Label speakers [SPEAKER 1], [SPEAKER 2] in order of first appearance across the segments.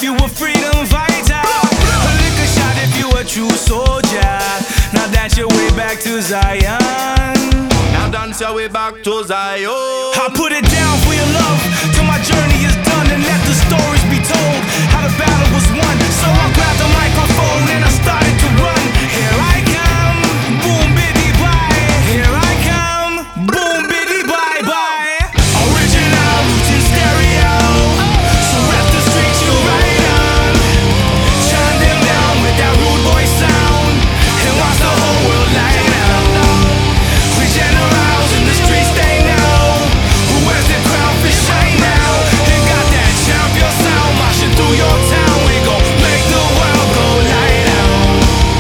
[SPEAKER 1] if you a freedom fighter. A liquor shot if you a true soldier. Now dance your way back to Zion.
[SPEAKER 2] Now dance your way back to Zion.
[SPEAKER 1] I put it down for your love till my journey is done, and let the stories be told how the battle was won. So I grabbed the microphone and I started to run. Here I come, boom biddy bye. Here I come, boom biddy bye bye. Original roots in stereo, so rap the streets you right on. Shine them down with that rude boy sound, and watch the whole world light up. We generals in the streets, they know who wears the crown for shine now. They got that champion sound marching through your town. We gon' make the world go light out.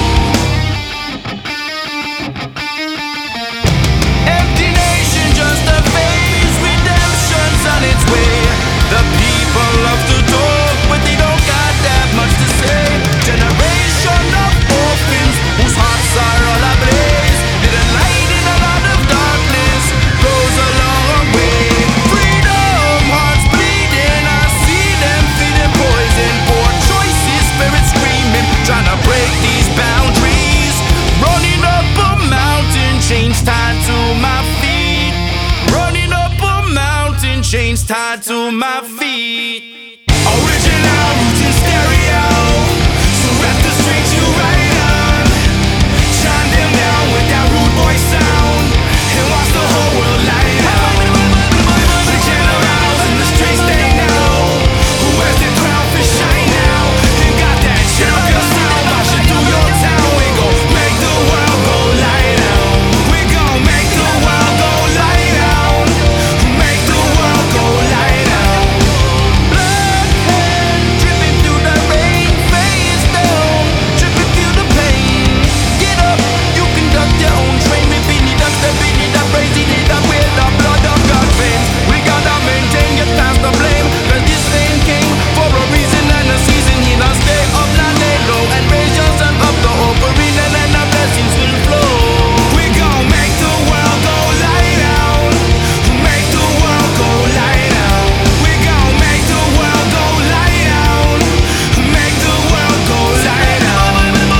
[SPEAKER 2] Empty nation, just a phase. Redemption's on its way. The people love to talk, but they don't got that much to say. Generation of orphans whose hearts are all ablaze. Little light in a lot of darkness goes a long way. Freedom, hearts bleeding. I see them feeding poison. Poor choices, spirits screaming, trying to break these boundaries. Running up a mountain, chains tied to my feet. Running up a mountain, chains tied to my feet.
[SPEAKER 1] Original roots in stereo, so rap the streets you right on. Shine them down with that rude boy sound, and watch the whole world light up. The generals in the streets, they know who wears the crown for shine now. And got that champion sound marching through your town. We gon' make the world go light out. We gon' make the world go light out. Make the world go light out.
[SPEAKER 2] Blood hand dripping through the rain, face down, dripping through the pain. Get up, you conduct your own train. We beat it up, stepping it up, raising it up with the blood of God's veins. We gotta maintain, get past the blame, 'cause this thing came for a reason and a season. You know, stay up, not lay low, and raise yourself up the offering, and then the blessings will flow.
[SPEAKER 1] We gon' make the world go light out. Make the world go light out. We gon' make the world go light out. Make the world go light out.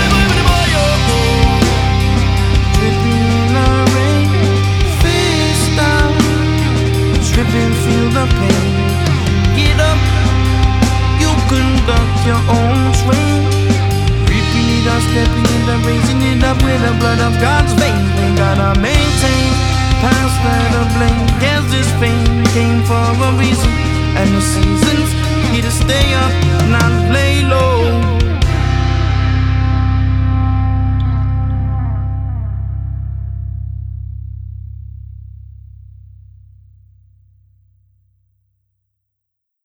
[SPEAKER 2] Dripping in the rain, face down, dripping, feel the pain. Get up, you conduct your own train. Reaping it up, stepping it up, raising it up with the blood of God's veins. We gotta maintain, past the blame. Yes, this fame came for a reason, and the seasons here to stay up.